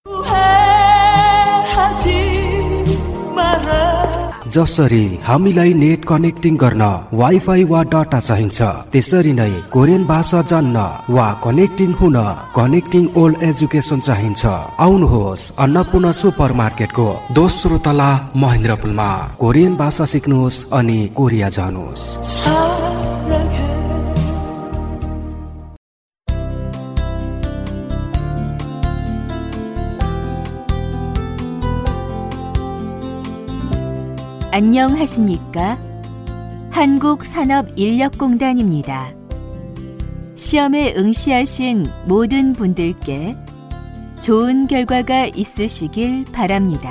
जसरी हामीलाई net connecting गर्न वाइफाई वा डाटा चाहिन्छ, त्यसरी नै कोरियन भाषा जान्न वा कनेक्टिङ हुन कनेक्टिङ ओल्ड एजुकेसन चाहिन्छ। आउनुहोस् अन्नपूर्ण सुपरमार्केटको दोस्रो तला महेन्द्रपुलमा कोरियन भाषा सिक्नुहोस् अनि कोरिया जानुहोस्। 안녕하십니까? 한국산업인력공단입니다. 시험에 응시하신 모든 분들께 좋은 결과가 있으시길 바랍니다.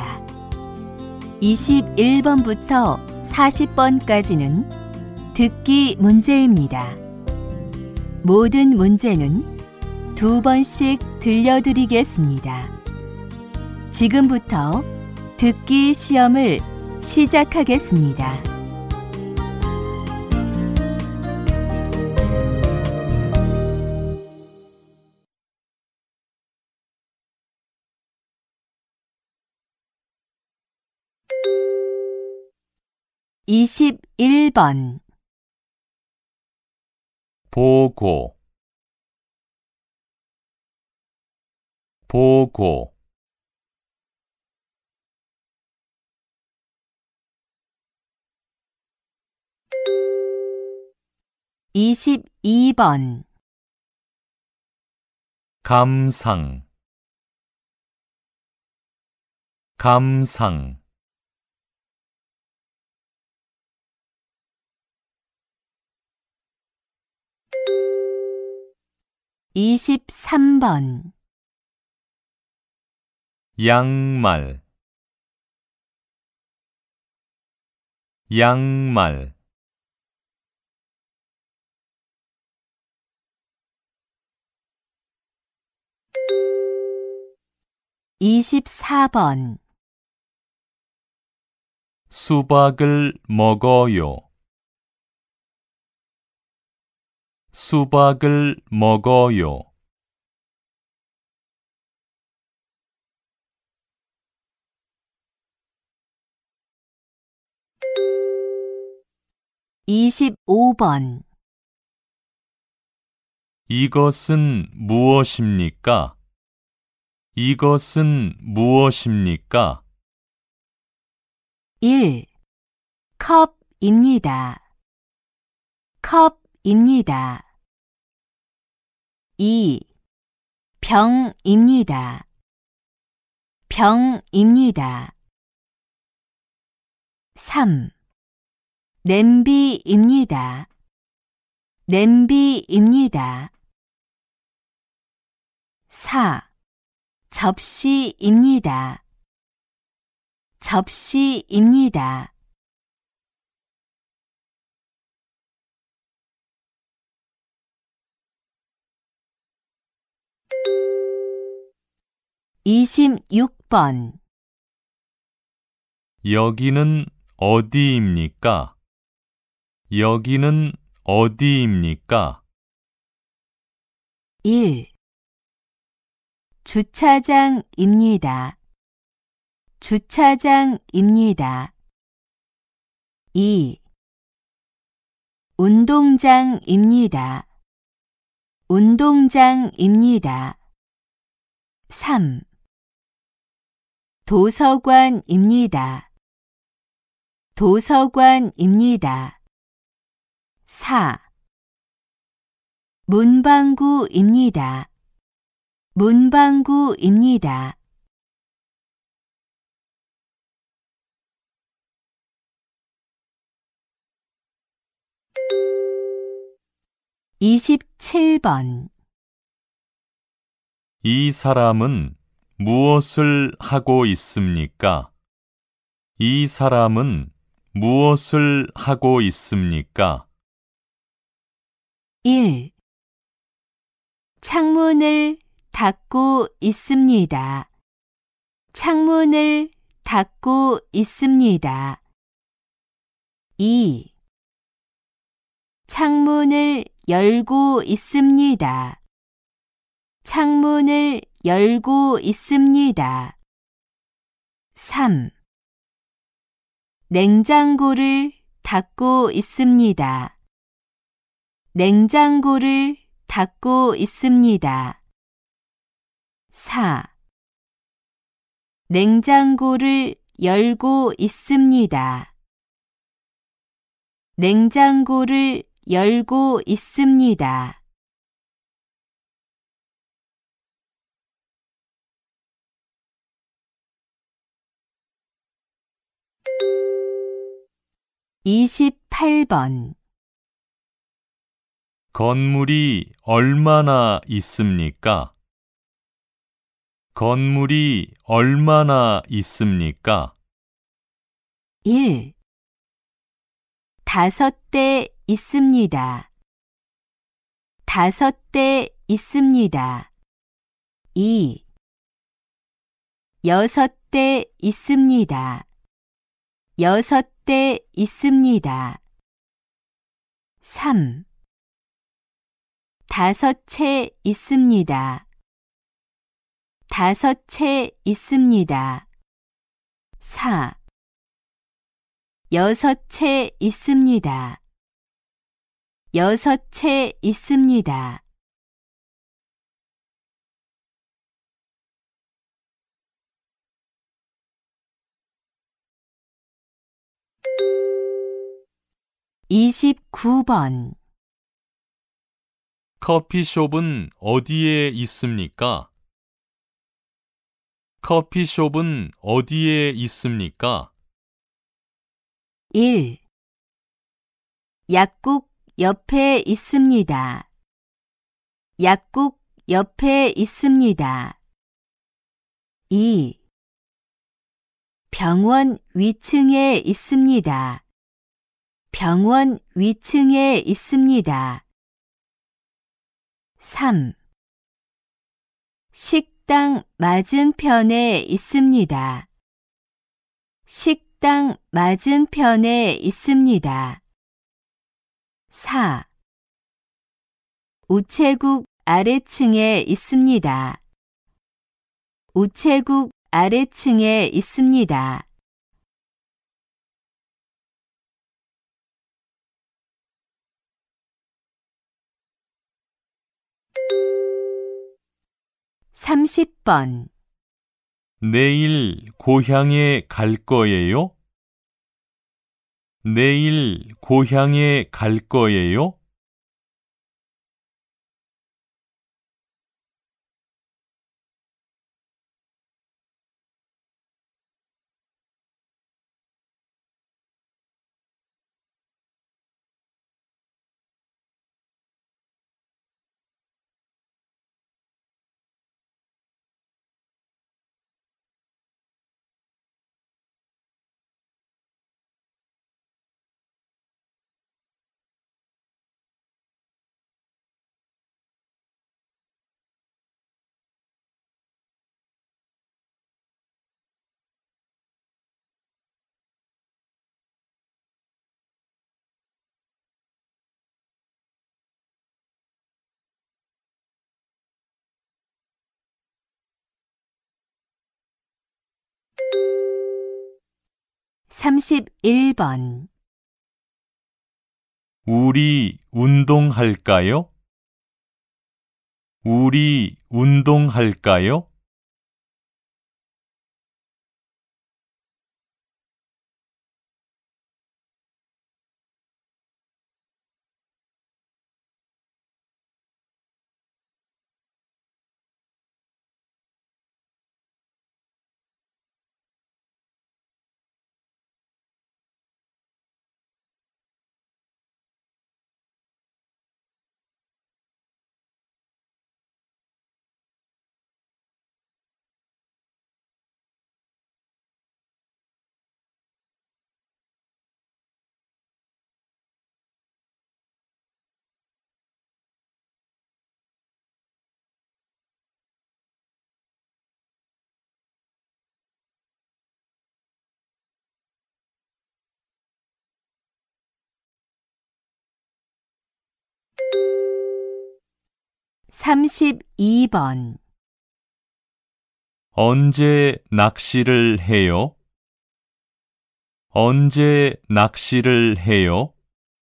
21번부터 40번까지는 듣기 문제입니다. 모든 문제는 2번씩 들려드리겠습니다. 지금부터 듣기 시험을 시작하겠습니다. (21번) 보고 보고 22번 감상 감상 23번 양말 양말 24번 수박을 먹어요. 수박을 먹어요. 25번 이것은 무엇입니까? 이것은 무엇입니까? 1. 컵입니다. 컵입니다. 2. 병입니다. 병입니다. 3. 냄비입니다. 냄비입니다. 4. 접시입니다. 접시입니다. 26번 여기는 어디입니까? 여기는 어디입니까? 1. 주차장입니다. 주차장입니다. 2. 운동장입니다. 운동장입니다. 3. 도서관입니다. 도서관입니다. 4. 문방구입니다. 문방구입니다. 27번 이 사람은 무엇을 하고 있습니까? 이 사람은 무엇을 하고 있습니까? 1. 창문을 닫고 있습니다. 창문을 닫고 있습니다. 2. 창문을 열고 있습니다. 창문을 열고 있습니다. 3. 냉장고를 닫고 있습니다. 냉장고를 닫고 있습니다. 4. 냉장고를 열고 있습니다. 냉장고를 열고 있습니다. 28번 건물이 얼마나 있습니까? 건물이 얼마나 있습니까? 1. 5대 있습니다. 5대 있습니다. 2. 6대 있습니다. 6대 있습니다. 3. 5채 있습니다. 5채 있습니다. 4. 6채 있습니다. 6채 있습니다. 29번 커피숍은 어디에 있습니까? 커피숍은 어디에 있습니까? 1. 약국 옆에 있습니다. 약국 옆에 있습니다. 2. 병원 위층에 있습니다. 병원 위층에 있습니다. 3. 식당 맞은편에 있습니다. 식당 맞은편에 있습니다. 4. 우체국 아래층에 있습니다. 우체국 아래층에 있습니다. 30번 내일 고향에 갈 거예요? 내일 고향에 갈 거예요? 31번 우리 운동할까요? 우리 운동할까요? 32번 언제 낚시를 해요? 언제 낚시를 해요?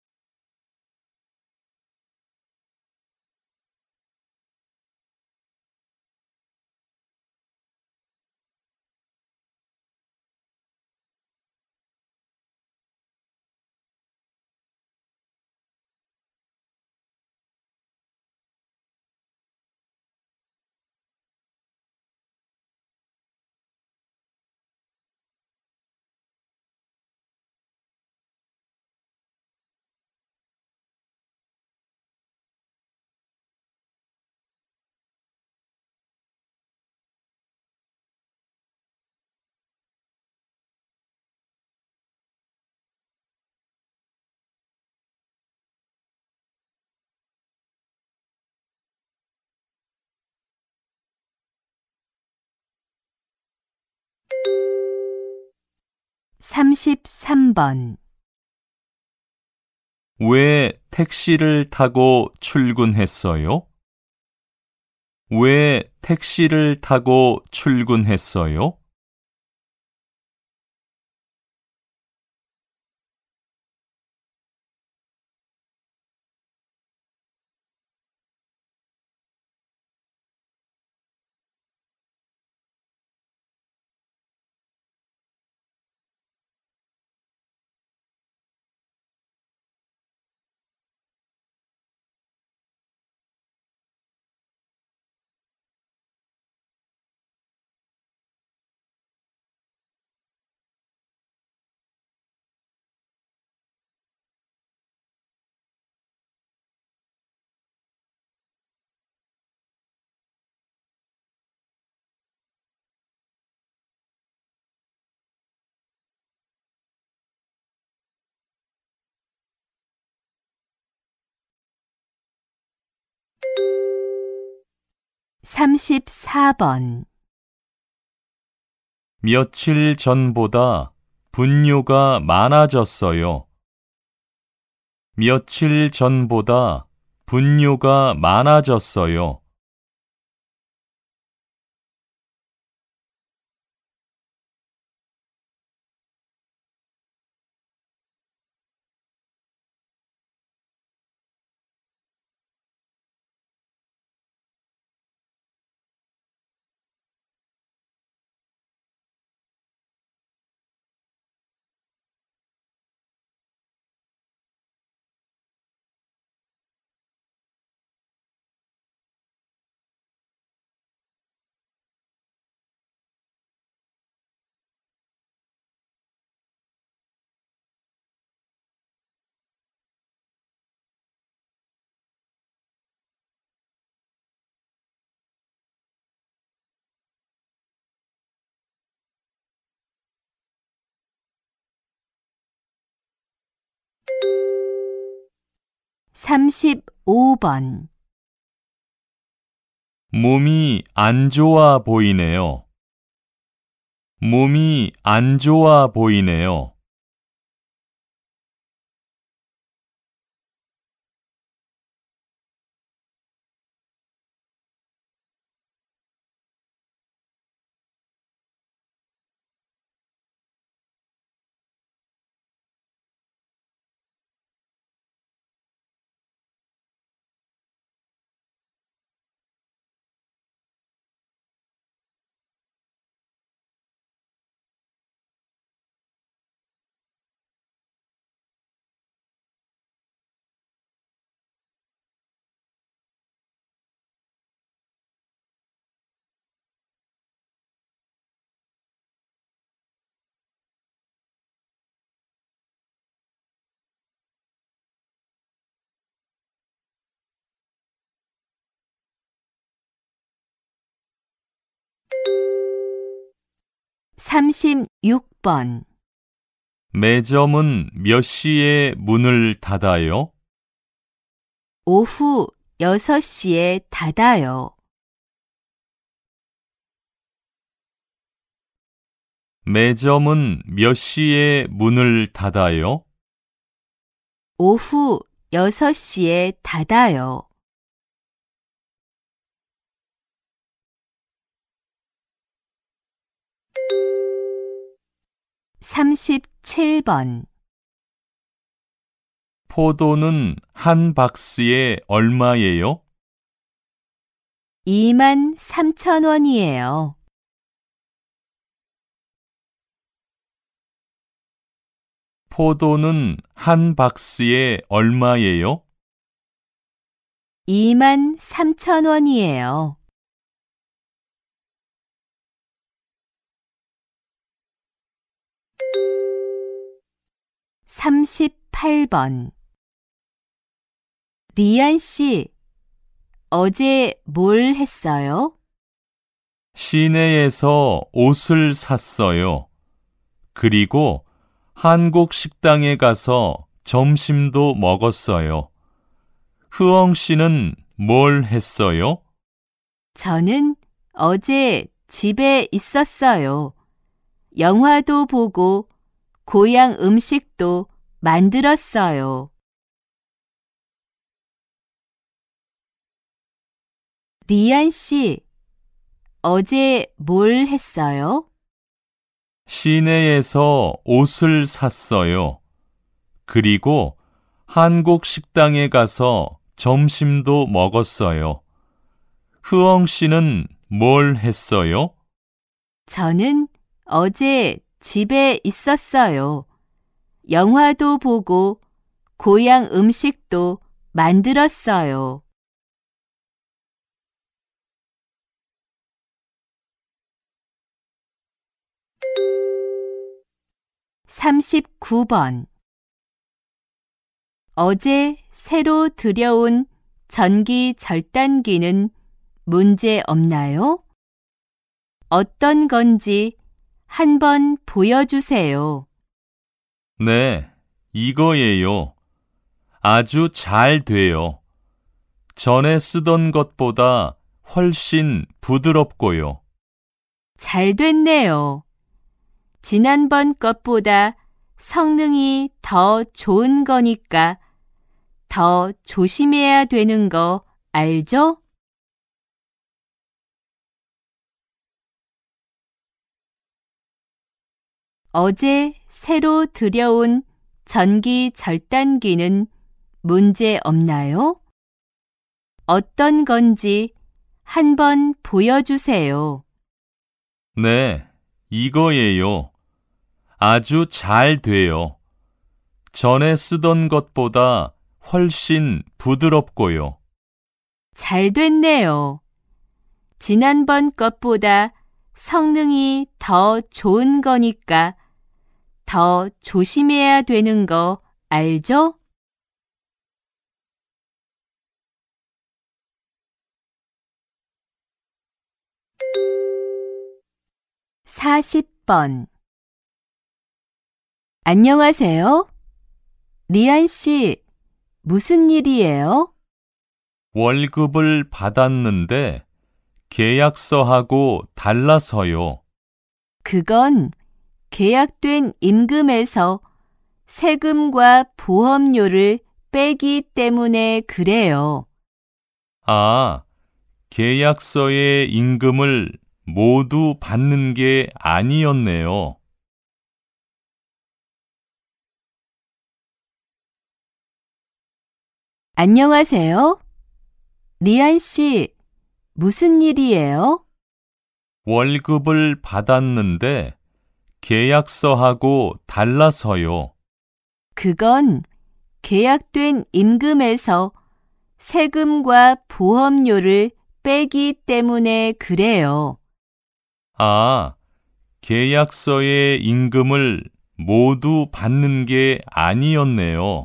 (33번) 왜 택시를 타고 출근했어요? 왜 택시를 타고 출근했어요? (34번) 며칠 전보다 분뇨가 많아졌어요. 며칠 전보다 분뇨가 많아졌어요. (35번) 몸이 안 좋아 보이네요. 몸이 안 좋아 보이네요. (36번) 매점은 몇 시에 문을 닫아요? 오후 6시에 닫아요. 매점은 몇 시에 문을 닫아요? 오후 6시에 닫아요. 37번. 포도는 한 박스에 얼마예요? 23,000원이에요. 포도는 한 박스에 얼마예요? 23,000원이에요. 38번. 리안 씨, 어제 뭘 했어요? 시내에서 옷을 샀어요. 그리고 한국 식당에 가서 점심도 먹었어요. 흐엉 씨는 뭘 했어요? 저는 어제 집에 있었어요. 영화도 보고 고향 음식도 만들었어요. 리안 씨, 어제 뭘 했어요? 시내에서 옷을 샀어요. 그리고 한국 식당에 가서 점심도 먹었어요. 흐엉 씨는 뭘 했어요? 저는 어제 집에 있었어요. 영화도 보고 고향 음식도 만들었어요. (39번) 어제 새로 들여온 전기 절단기는 문제 없나요? 어떤 건지 한번 보여주세요. 네, 이거예요. 아주 잘 돼요. 전에 쓰던 것보다 훨씬 부드럽고요. 잘 됐네요. 지난번 것보다 성능이 더 좋은 거니까 더 조심해야 되는 거 알죠? 어제 새로 들여온 전기 절단기는 문제 없나요? 어떤 건지 한번 보여주세요. 네, 이거예요. 아주 잘 돼요. 전에 쓰던 것보다 훨씬 부드럽고요. 잘 됐네요. 지난번 것보다 성능이 더 좋은 거니까 더 조심해야 되는 거 알죠? (40번) 안녕하세요. 리안 씨, 무슨 일이에요? 월급을 받았는데 계약서하고 달라서요. 그건 계약된 임금에서 세금과 보험료를 빼기 때문에 그래요. 아, 계약서의 임금을 모두 받는 게 아니었네요. 안녕하세요. 리안 씨, 무슨 일이에요? 월급을 받았는데 계약서하고 달라서요. 그건 계약된 임금에서 세금과 보험료를 빼기 때문에 그래요. 아, 계약서의 임금을 모두 받는 게 아니었네요.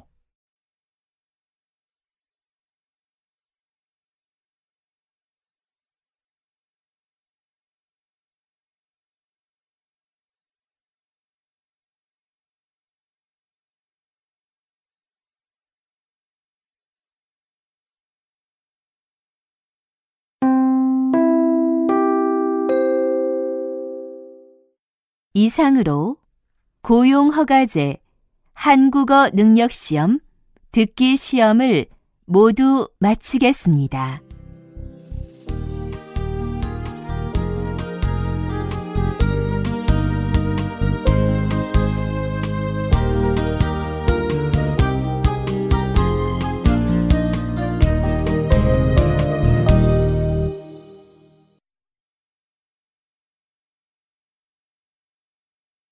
이상으로 고용허가제, 한국어 능력시험, 듣기 시험을 모두 마치겠습니다.